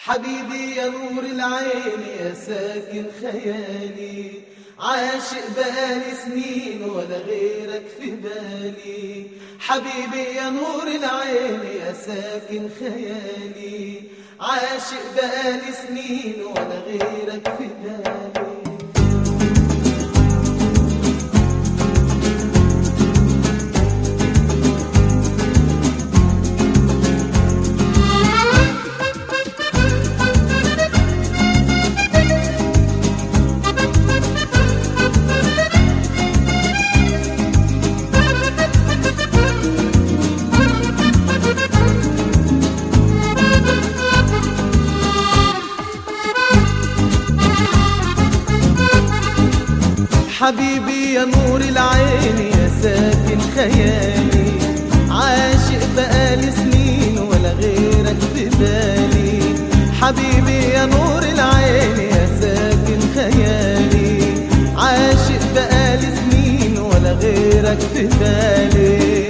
حبيبي يا نور العين يا ساكن خيالي، عاشق بقالي سنين ولا غيرك في بالي. حبيبي يا نور العين يا ساكن خيالي، عاشق بقالي سنين ولا غيرك في بالي. حبيبي يا نور العين يا ساكن خيالي، عاشق بقالي سنين ولا غيرك في بالي. حبيبي يا نور العين يا ساكن خيالي، عاشق بقالي سنين ولا غيرك في بالي.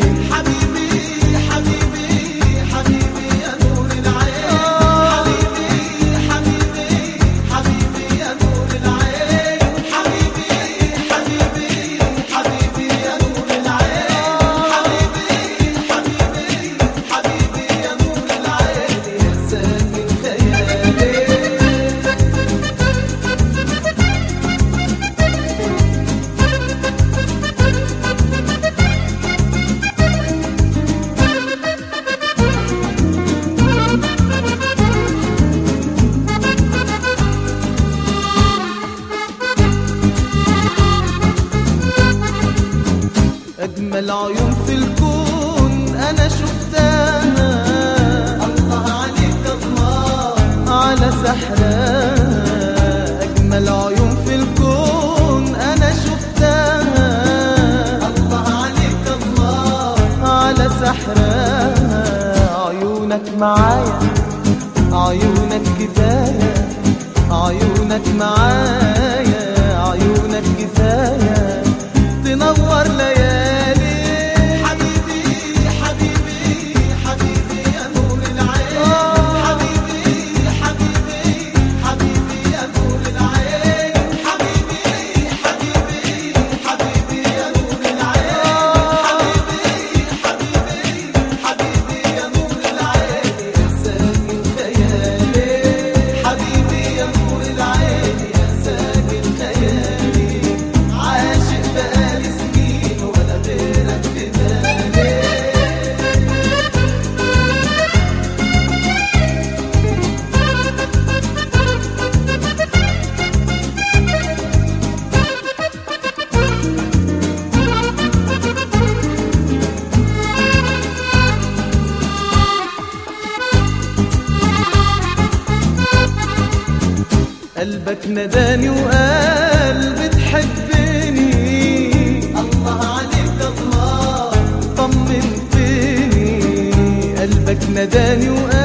أجمل عيون في الكون أنا شفتها، الله عليك الله على سحرها. أجمل عيون في الكون أنا شفتها، الله عليك الله على سحرها. عيونك معايا عيونك كفاية، عيونك معايا عيونك كفاية تنور ليالي. حبيبي حبيبي حبيبي يا نور العين، حبيبي حبيبي حبيبي يا نور العين، حبيبي حبيبي حبيبي يا نور العين، حبيبي حبيبي حبيبي يا نور العين يا ساكن خيالي. حبيبي يا نور العين يا ساكن خيالي، عاشق بقالي سنين ولا غيرك في بالي. قلبك نداني وقال بتحبني، الله عليك الله طمنتني. قلبك نداني وقال